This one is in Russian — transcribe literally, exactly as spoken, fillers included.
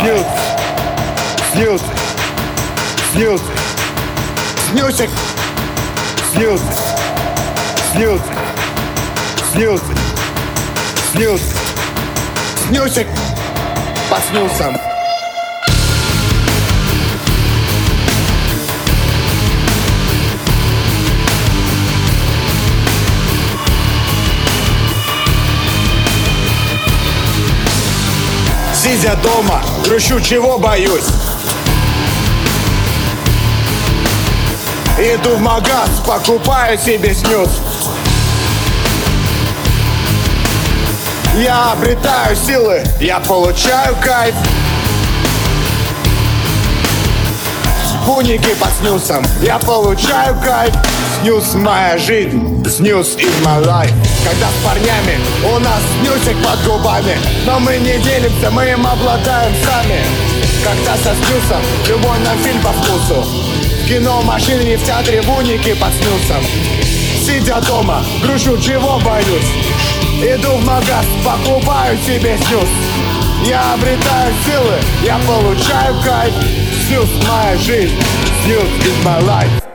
Снюс, снюс, снюс, снюсик, снюс, снюс, снюс, снюс, снюсик по снюсам. Сидя дома, грущу, чего боюсь. Иду в магаз, покупаю себе снюс. Я обретаю силы, я получаю кайф. Буники под снюсом, я получаю кайф. Снюс моя жизнь, снюс is my life. Когда с парнями у нас снюсик под губами, но мы не делимся, мы им обладаем сами. Когда со снюсом, любой на фильм по вкусу. В кино, в машине, не в театре, буники под снюсом. Сидя дома, грущу, чего боюсь. Иду в магаз, покупаю себе снюс. Я обретаю силы, я получаю кайф. Снюс моя жизнь, снюс is my life.